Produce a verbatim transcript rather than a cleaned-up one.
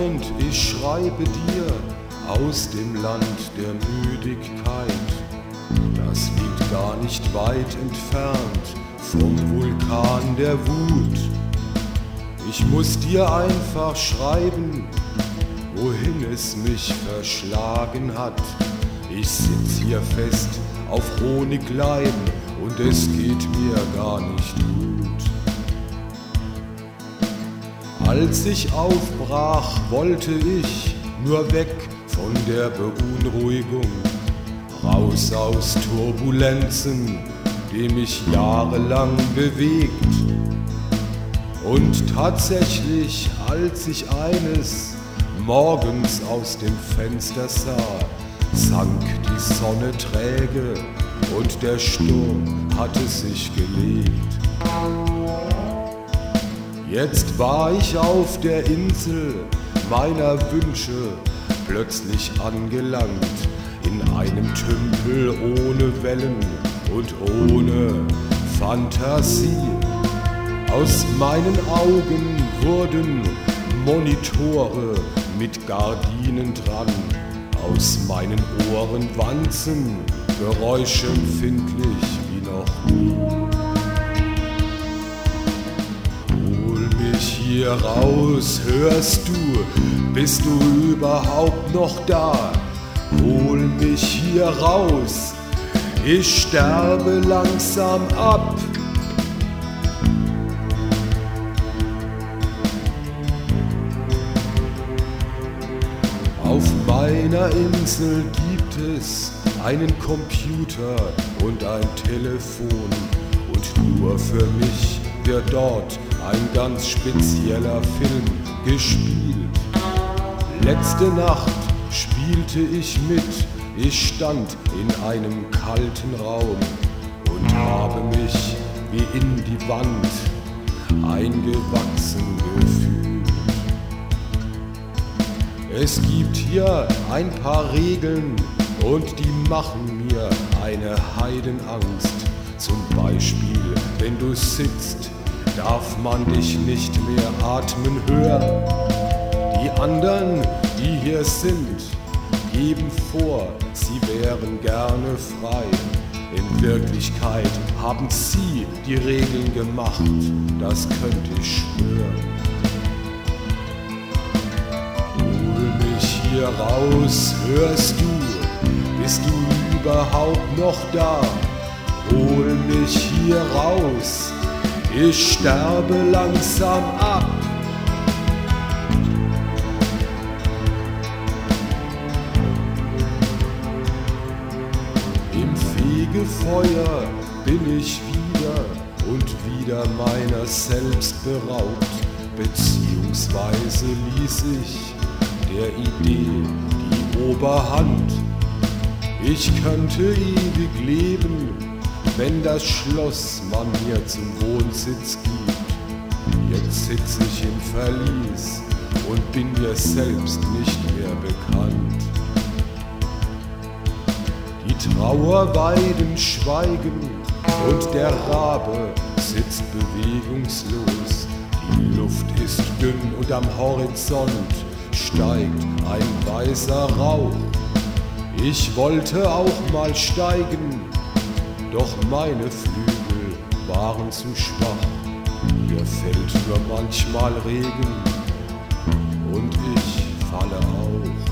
Freund, ich schreibe dir aus dem Land der Müdigkeit. Das liegt gar nicht weit entfernt vom Vulkan der Wut. Ich muss dir einfach schreiben, wohin es mich verschlagen hat. Ich sitz hier fest auf Honigleim und es geht mir gar nicht gut. Als ich aufbrach, wollte ich nur weg von der Beunruhigung, raus aus Turbulenzen, die mich jahrelang bewegt. Und tatsächlich, als ich eines morgens aus dem Fenster sah, sank die Sonne träge und der Sturm hatte sich gelegt. Jetzt war ich auf der Insel meiner Wünsche plötzlich angelangt, in einem Tümpel ohne Wellen und ohne Fantasie. Aus meinen Augen wurden Monitore mit Gardinen dran, aus meinen Ohren Wanzen, geräuschempfindlich wie noch nie. Hol mich hier raus, hörst du, bist du überhaupt noch da? Hol mich hier raus, ich sterbe langsam ab. Auf meiner Insel gibt es einen Computer und ein Telefon und nur für mich wird dort ein ganz spezieller Film gespielt. Letzte Nacht spielte ich mit, ich stand in einem kalten Raum und habe mich wie in die Wand eingewachsen gefühlt. Es gibt hier ein paar Regeln und die machen mir eine Heidenangst. Zum Beispiel, wenn du sitzt, darf man dich nicht mehr atmen hören. Die anderen, die hier sind, geben vor, sie wären gerne frei. In Wirklichkeit haben sie die Regeln gemacht, das könnte ich schwören. Hier raus, hörst du, bist du überhaupt noch da? Hol mich hier raus, ich sterbe langsam ab. Im Fegefeuer bin ich wieder und wieder meiner selbst beraubt, beziehungsweise ließ ich der Idee die Oberhand. Ich könnte ewig leben, wenn das Schloss man mir zum Wohnsitz gibt. Jetzt sitz ich im Verlies und bin mir selbst nicht mehr bekannt. Die Trauerweiden schweigen und der Rabe sitzt bewegungslos. Die Luft ist dünn und am Horizont steigt ein weißer Rauch. Ich wollte auch mal steigen, doch meine Flügel waren zu schwach. Hier fällt nur manchmal Regen und ich falle auch.